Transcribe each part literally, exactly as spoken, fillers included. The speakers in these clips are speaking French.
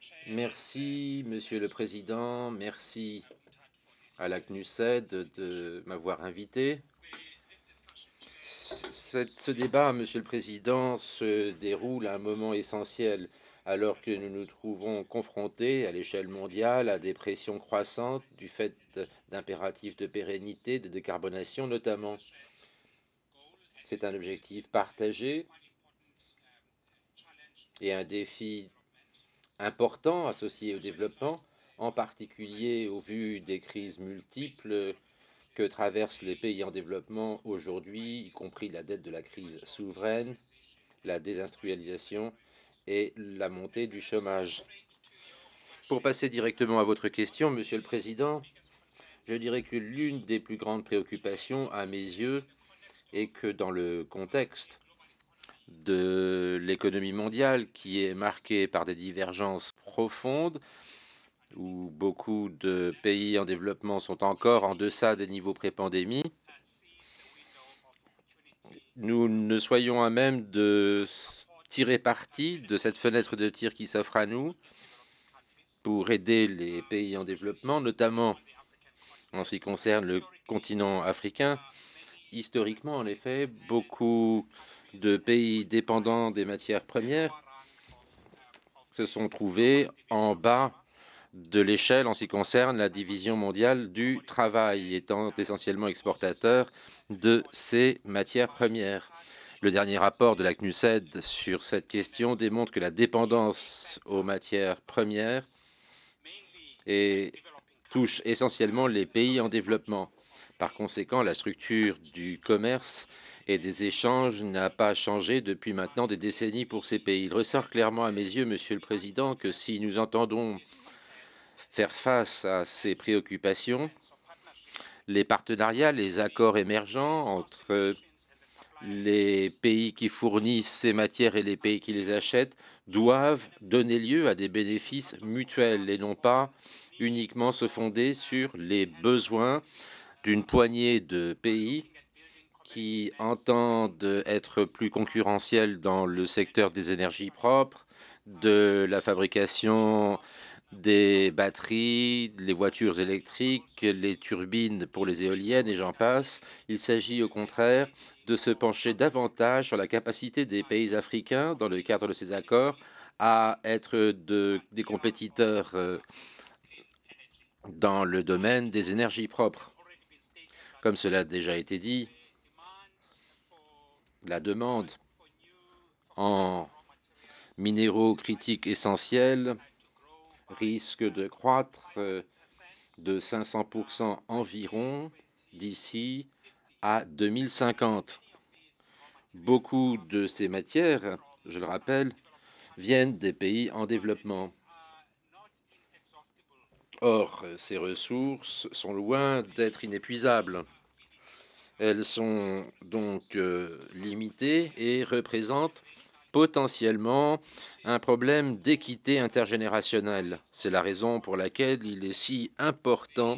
Merci, Monsieur le Président, merci à la C N U S E D de m'avoir invité. Cette- ce débat, Monsieur le Président, se déroule à un moment essentiel alors que nous nous trouvons confrontés à l'échelle mondiale à des pressions croissantes du fait d'impératifs de pérennité, de décarbonation notamment. C'est un objectif partagé et un défi important associé au développement, en particulier au vu des crises multiples que traversent les pays en développement aujourd'hui, y compris la dette de la crise souveraine, la désindustrialisation et la montée du chômage. Pour passer directement à votre question, Monsieur le Président, je dirais que l'une des plus grandes préoccupations, à mes yeux, est que dans le contexte de l'économie mondiale qui est marquée par des divergences profondes, où beaucoup de pays en développement sont encore en deçà des niveaux pré-pandémie, nous ne soyons à même de tirer parti de cette fenêtre de tir qui s'offre à nous pour aider les pays en développement, notamment en ce qui concerne le continent africain. Historiquement, en effet, beaucoup de pays dépendants des matières premières se sont trouvés en bas de l'échelle en ce qui concerne la division mondiale du travail, étant essentiellement exportateurs de ces matières premières. Le dernier rapport de la C N U S E D sur cette question démontre que la dépendance aux matières premières et touche essentiellement les pays en développement. Par conséquent, la structure du commerce et des échanges n'a pas changé depuis maintenant des décennies pour ces pays. Il ressort clairement à mes yeux, Monsieur le Président, que si nous entendons faire face à ces préoccupations, les partenariats, les accords émergents entre les pays qui fournissent ces matières et les pays qui les achètent doivent donner lieu à des bénéfices mutuels et non pas uniquement se fonder sur les besoins d'une poignée de pays qui entendent être plus concurrentiels dans le secteur des énergies propres, de la fabrication des batteries, les voitures électriques, les turbines pour les éoliennes et j'en passe. Il s'agit au contraire de se pencher davantage sur la capacité des pays africains, dans le cadre de ces accords, à être de, des compétiteurs euh, dans le domaine des énergies propres. Comme cela a déjà été dit, la demande en minéraux critiques essentiels risque de croître euh, de cinq cents pour cent environ d'ici à deux mille cinquante. Beaucoup de ces matières, je le rappelle, viennent des pays en développement. Or, ces ressources sont loin d'être inépuisables. Elles sont donc euh, limitées et représentent potentiellement un problème d'équité intergénérationnelle. C'est la raison pour laquelle il est si important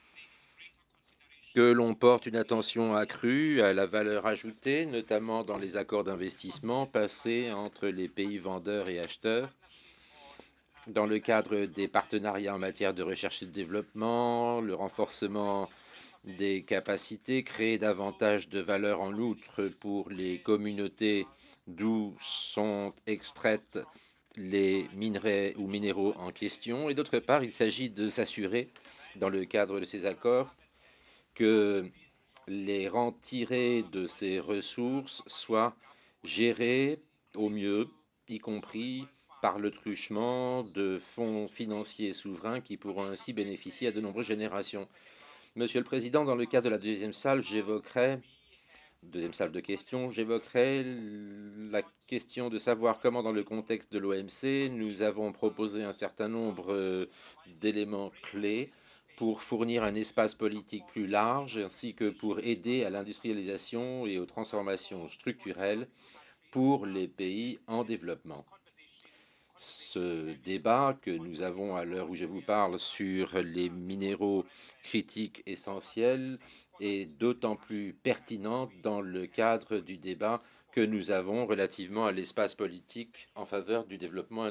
que l'on porte une attention accrue à la valeur ajoutée, notamment dans les accords d'investissement passés entre les pays vendeurs et acheteurs, dans le cadre des partenariats en matière de recherche et de développement, le renforcement des capacités, créer davantage de valeur en outre pour les communautés d'où sont extraites les minerais ou minéraux en question. Et d'autre part, il s'agit de s'assurer, dans le cadre de ces accords, que les rentes tirées de ces ressources soient gérées au mieux, y compris par le truchement de fonds financiers souverains qui pourront ainsi bénéficier à de nombreuses générations. Monsieur le Président, dans le cadre de la deuxième salle, j'évoquerai, deuxième salle de questions, j'évoquerai la question de savoir comment, dans le contexte de l'O M C, nous avons proposé un certain nombre euh, d'éléments clés pour fournir un espace politique plus large, ainsi que pour aider à l'industrialisation et aux transformations structurelles pour les pays en développement. Ce débat que nous avons à l'heure où je vous parle sur les minéraux critiques essentiels est d'autant plus pertinent dans le cadre du débat que nous avons relativement à l'espace politique en faveur du développement